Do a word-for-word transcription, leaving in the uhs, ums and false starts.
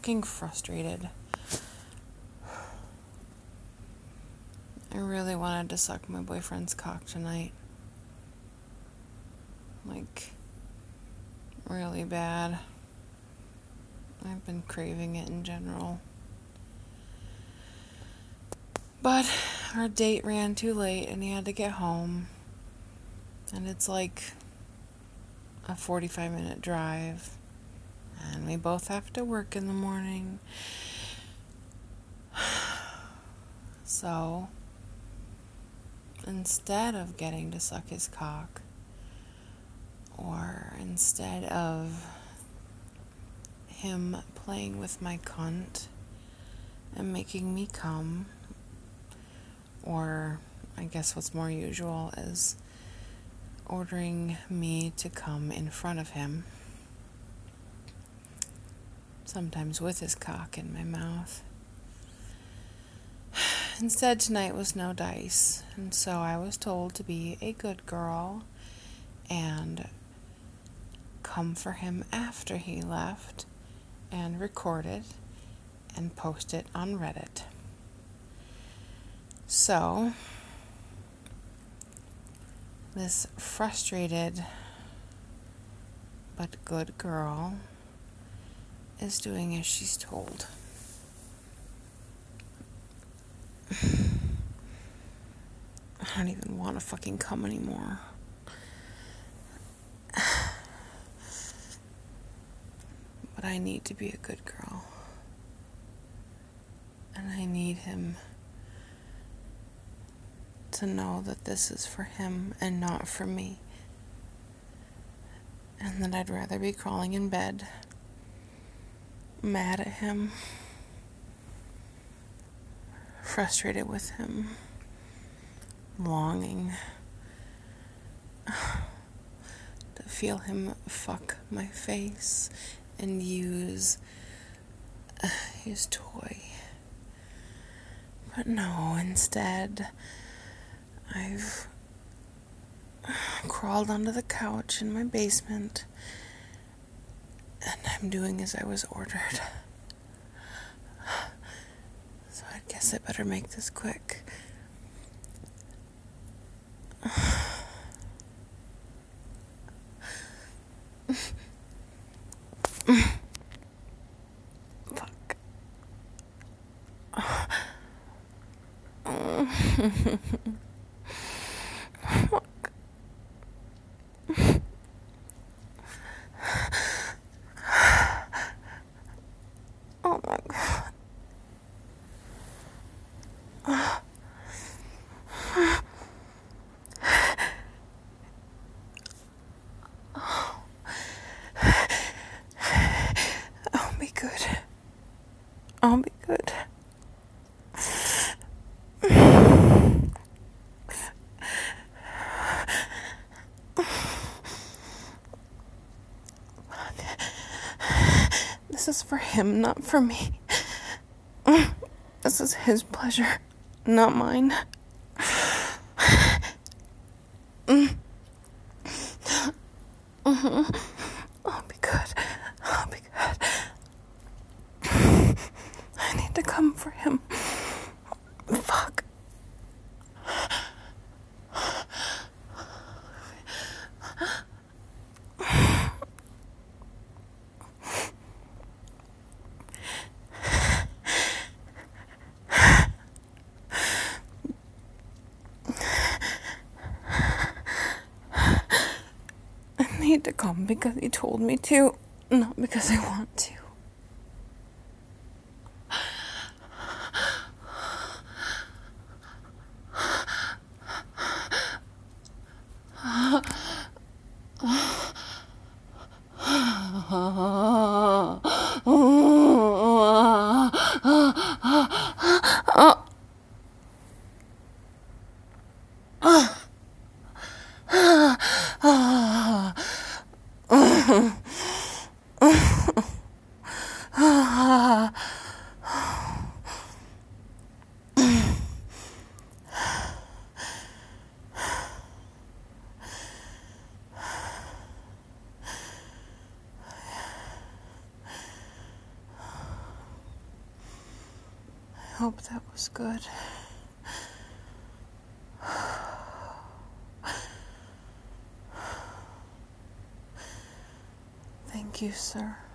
fucking frustrated. I really wanted to suck my boyfriend's cock tonight. Like, really bad. I've been craving it in general. But our date ran too late and he had to get home. And it's like a forty-five minute drive. And we both have to work in the morning. So, instead of getting to suck his cock, or instead of him playing with my cunt and making me come, or I guess what's more usual is ordering me to come in front of him, sometimes with his cock in my mouth. Instead, tonight was no dice, and so I was told to be a good girl and come for him after he left and record it and post it on Reddit. So, this frustrated but good girl is doing as she's told. I don't even want to fucking come anymore. But I need to be a good girl. And I need him to know that this is for him and not for me. And that I'd rather be crawling in bed, mad at him, frustrated with him, longing to feel him fuck my face and use uh, his toy. But no, instead, I've crawled onto the couch in my basement and I'm doing as I was ordered. So I guess I better make this quick. Fuck. Fuck. Oh my god. I'll be good. I'll be good. This is for him, not for me. This is his pleasure, not mine. Mm-hmm. I'll be good. I'll be good. I need to come for him. Fuck. I need to come because he told me to, not because I want to. hope that was good. Thank you, sir.